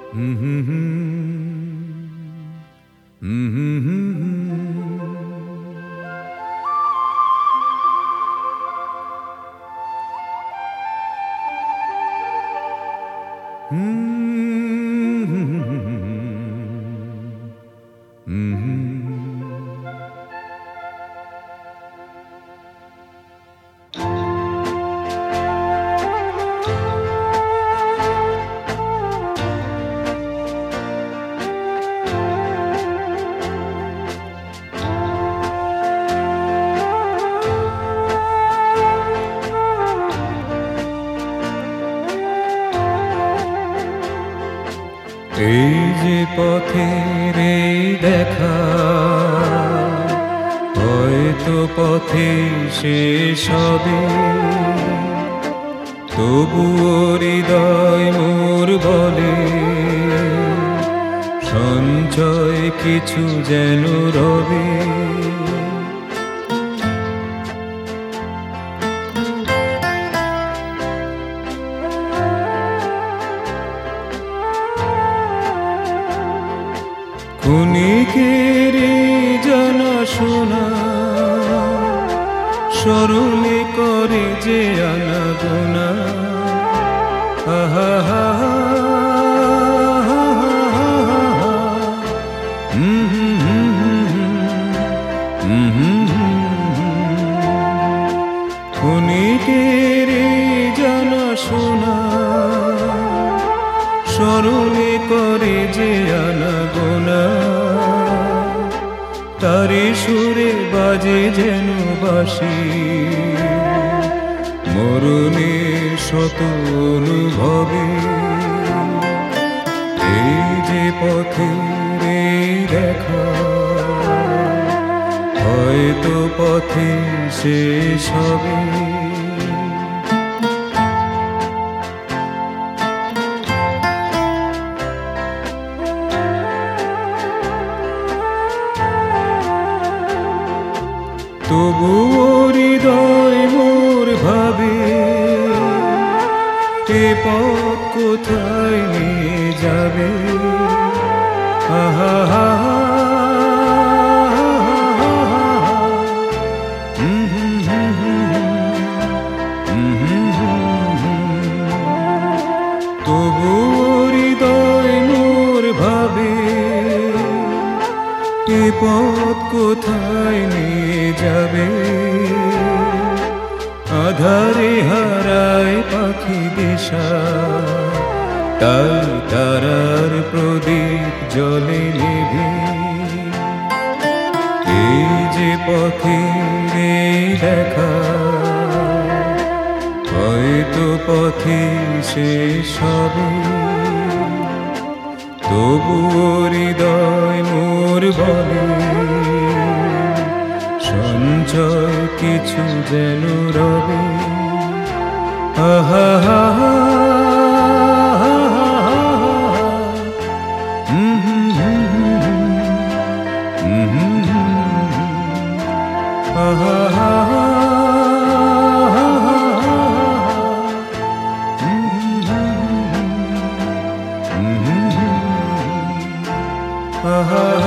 হুম হুম হুম হুম হুম হুম এই যে পথের এই দেখা, হয়তো পথে শেষ হবে, তবুও হৃদয় মোর বলে সঞ্চয় কিছু যেন রবে। ক্ষণিকের জানা শোনা স্মরণে করে যে আনাগোনা, আহা হা হা ক্ষণিকের জানা শোনা স্মরণে করে যে আনাগোনা, তারে সুরে বাজে যেন বাঁশি মরণের শত অনুভবে। এই যে পথের এই দেখা, হয়তো পথে শেষ হবে। তবুও হৃদয় মোর ভাবে এ পথ কোথায় নিয়ে যাবে, আহা হা তবুও হৃদয় মোর ভাবে এ পথ কোথায় নিয়ে যাবে। আধারে হারায় পাখি দিশা, তাই তারার প্রদীপ জলে নিভে। এই যে পথের এই দেখা, হয়তো পথে শেষ হবে, তবুও হৃদয় মোর বলে সঞ্চয় কিছু যেন রবে, আহা হা হা আহা হা ha ha